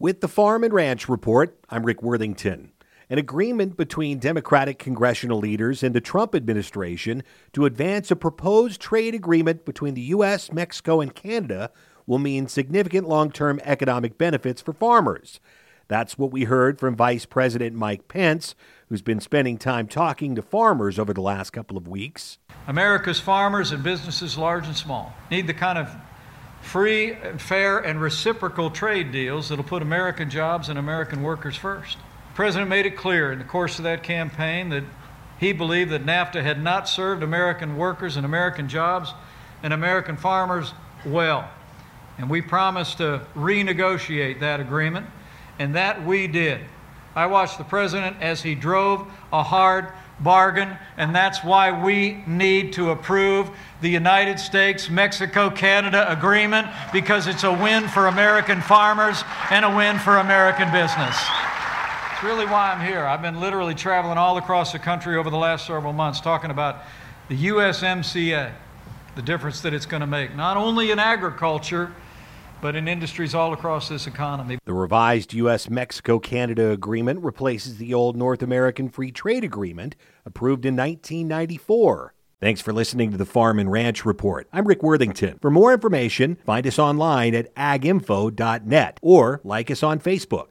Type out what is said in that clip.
With the Farm and Ranch Report, I'm Rick Worthington. An agreement between Democratic congressional leaders and the Trump administration to advance a proposed trade agreement between the U.S., Mexico, and Canada will mean significant long-term economic benefits for farmers. That's what we heard from Vice President Mike Pence, who's been spending time talking to farmers over the last couple of weeks. America's farmers and businesses, large and small, need the kind of free, fair, and reciprocal trade deals that'll put American jobs and American workers first. The President made it clear in the course of that campaign that he believed that NAFTA had not served American workers and American jobs and American farmers well. And we promised to renegotiate that agreement, and that we did. I watched the President as he drove a hard bargain, and that's why we need to approve the United States-Mexico-Canada agreement, because it's a win for American farmers and a win for American business. It's really why I'm here. I've been literally traveling all across the country over the last several months talking about the USMCA, the difference that it's going to make, not only in agriculture, but in industries all across this economy. The revised U.S.-Mexico-Canada agreement replaces the old North American Free Trade Agreement approved in 1994. Thanks for listening to the Farm and Ranch Report. I'm Rick Worthington. For more information, find us online at aginfo.net or like us on Facebook.